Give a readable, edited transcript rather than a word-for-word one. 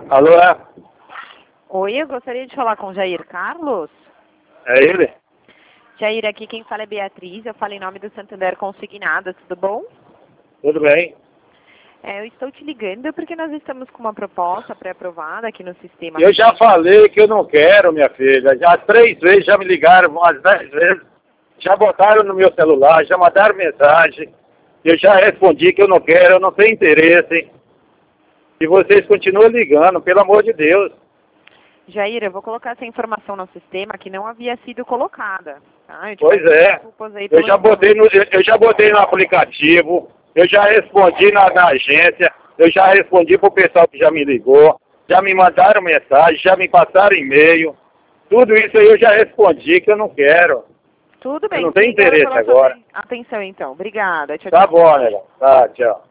Alô, é? Oi, eu gostaria de falar com o Jair Carlos. É ele? Jair, aqui quem fala é Beatriz, eu falo em nome do Santander Consignado, tudo bom? Tudo bem? Eu estou te ligando porque nós estamos com uma proposta pré-aprovada aqui no sistema. Eu já falei que eu não quero, minha filha. Já 3 vezes já me ligaram, umas 10 vezes. Já botaram no meu celular, já mandaram mensagem. Eu já respondi que eu não quero, eu não tenho interesse. E vocês continuam ligando, pelo amor de Deus. Jair, eu vou colocar essa informação no sistema que não havia sido colocada. Tá? Pois é. Eu já botei no aplicativo, eu já respondi na agência, eu já respondi pro pessoal que já me ligou, já me mandaram mensagem, já me passaram e-mail. Tudo isso aí eu já respondi que eu não quero. Tudo bem. Eu não tenho interesse agora. Atenção então. Obrigada. Tchau, Tá tchau. bom, né? Tá, tchau.